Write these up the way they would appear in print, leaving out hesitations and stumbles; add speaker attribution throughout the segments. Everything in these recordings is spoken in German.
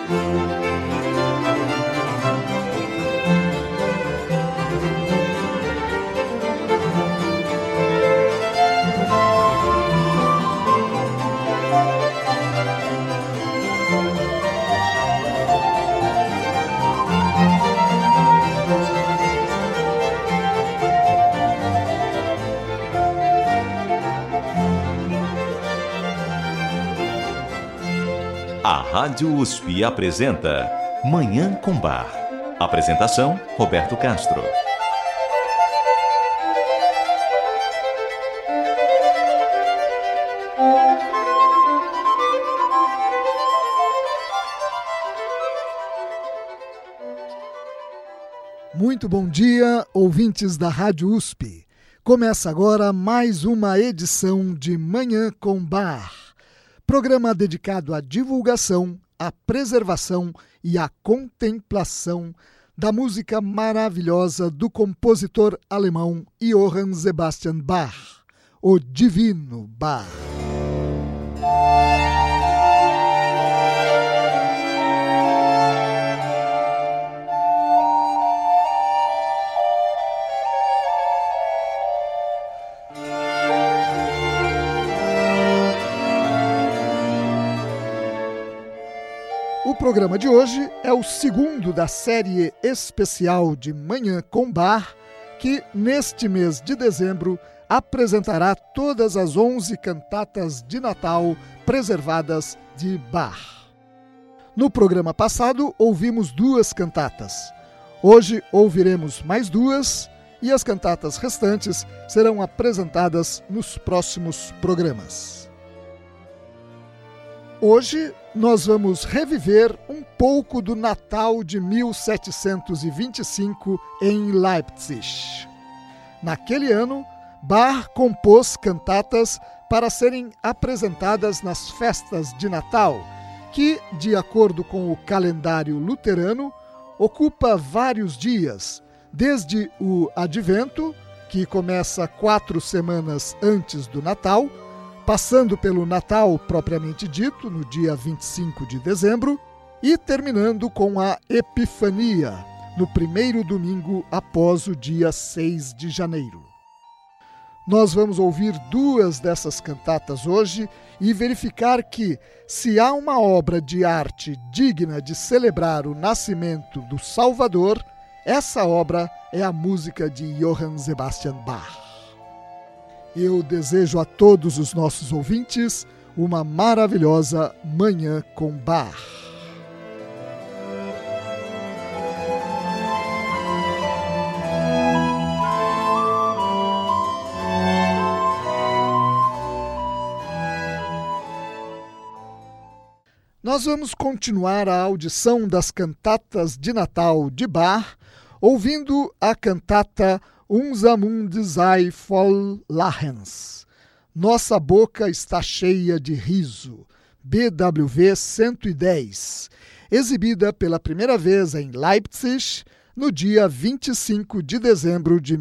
Speaker 1: A Rádio USP apresenta Manhã com Bar. Apresentação, Roberto Castro.
Speaker 2: Muito bom dia, ouvintes da Rádio USP. Começa agora mais uma edição de Manhã com Bar. Programa dedicado à divulgação, à preservação e à contemplação da música maravilhosa do compositor alemão Johann Sebastian Bach, o Divino Bach. O programa de hoje é o segundo da série especial de Manhã com Bar, que neste mês de dezembro apresentará todas as 11 cantatas de Natal preservadas de Bach. No programa passado ouvimos 2 cantatas. Hoje ouviremos mais 2 e as cantatas restantes serão apresentadas nos próximos programas. Hoje nós vamos reviver um pouco do Natal de 1725 em Leipzig. Naquele ano, Bach compôs cantatas para serem apresentadas nas festas de Natal, que, de acordo com o calendário luterano, ocupa vários dias, desde o Advento, que começa 4 semanas antes do Natal, passando pelo Natal propriamente dito, no dia 25 de dezembro, e terminando com a Epifania, no primeiro domingo após o dia 6 de janeiro. Nós vamos ouvir 2 dessas cantatas hoje e verificar que, se há uma obra de arte digna de celebrar o nascimento do Salvador, essa obra é a música de Johann Sebastian Bach. Eu desejo a todos os nossos ouvintes uma maravilhosa Manhã com Bach. Nós vamos continuar a audição das cantatas de Natal de Bach, ouvindo a cantata Unser Mund sei voll Lachens. Nossa boca está cheia de riso. BWV 110, exibida pela primeira vez em Leipzig no dia 25 de dezembro de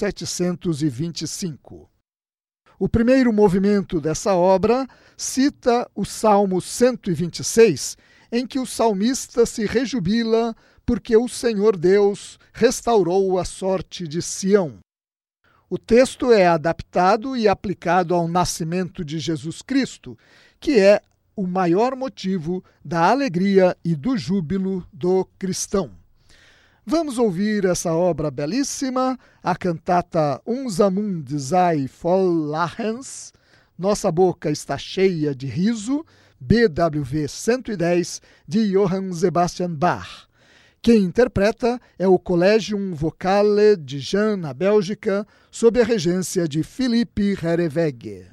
Speaker 2: 1725. O primeiro movimento dessa obra cita o Salmo 126, em que o salmista se rejubila porque o Senhor Deus restaurou a sorte de Sião. O texto é adaptado e aplicado ao nascimento de Jesus Cristo, que é o maior motivo da alegria e do júbilo do cristão. Vamos ouvir essa obra belíssima, a cantata Unser Mund sei voll Lachens, Nossa boca está cheia de riso, BWV 110, de Johann Sebastian Bach. Quem interpreta é o Collegium Vocale de Jean, na Bélgica, sob a regência de Philippe Herreweghe.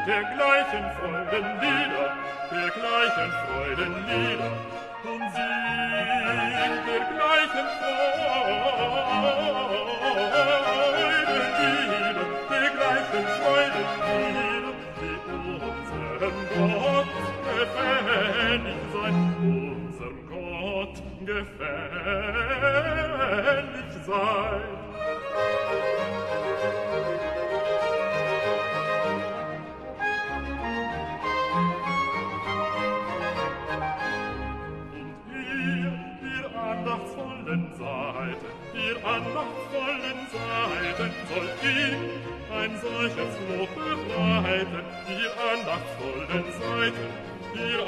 Speaker 3: dergleichen Freudenlieder, dergleichen Freudenlieder, und singt dergleichen Freudenlieder, dergleichen Freudenlieder, die unserem Gott gefällig sein, unserem Gott gefällig sein. Ihr andachtsvollen Seiten sollt ihm ein solches Lob bereiten. Ihr andachtsvollen Seiten, ihr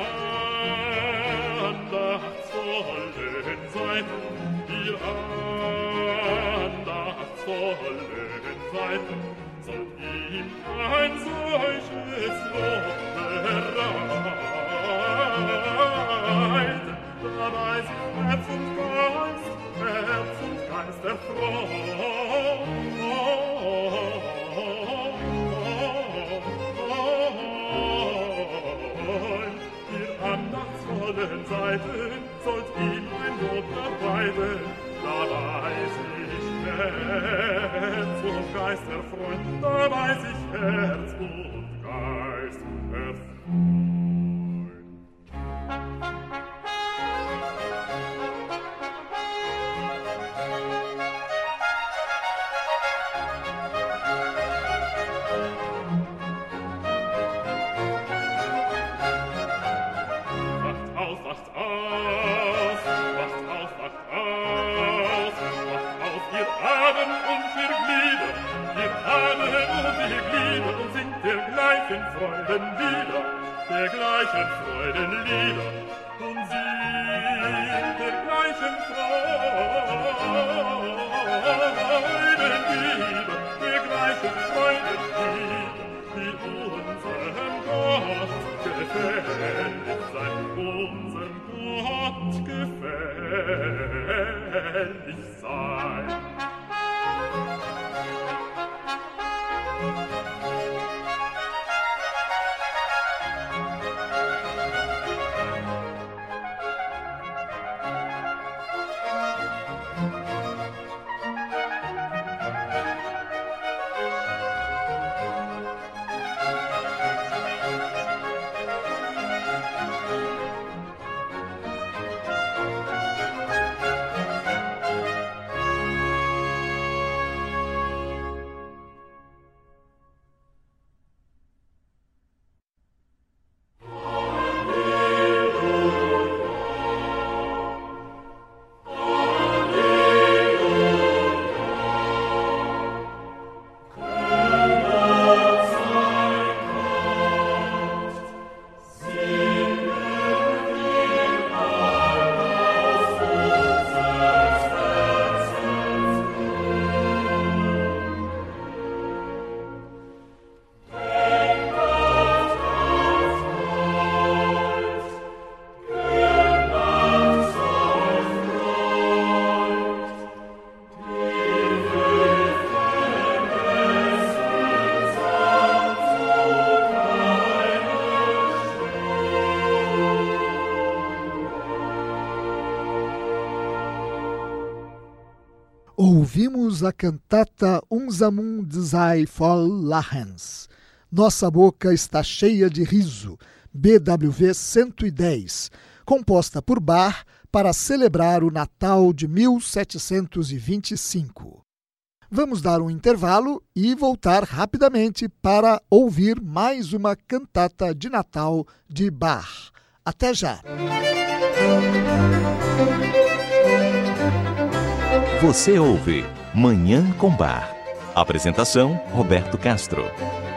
Speaker 3: andachtsvollen Seiten, ihr andachtsvollen Seiten, sollt ihm ein solches Lob bereiten. Dabei sich Herz und Geist erfreuen, ihr andachtsvollen Seiten sollt ihm ein Lob bereiten, dabei sich Herz und Geist erfreuen, dabei sich Herz und Geist erfreuen. Freudenlieder, dergleichen Freudenlieder, und singt dergleichen Freudenlieder, dergleichen Freudenlieder, die unserem Gott gefällig sein, unserem Gott gefällig sein.
Speaker 2: Ouvimos a cantata Unser Mund sei voll Lachens. Nossa boca está cheia de riso, BWV 110, composta por Bach para celebrar o Natal de 1725. Vamos dar um intervalo e voltar rapidamente para ouvir mais uma cantata de Natal de Bach. Até já!
Speaker 1: Você ouve Manhã com Bar. Apresentação: Roberto Castro.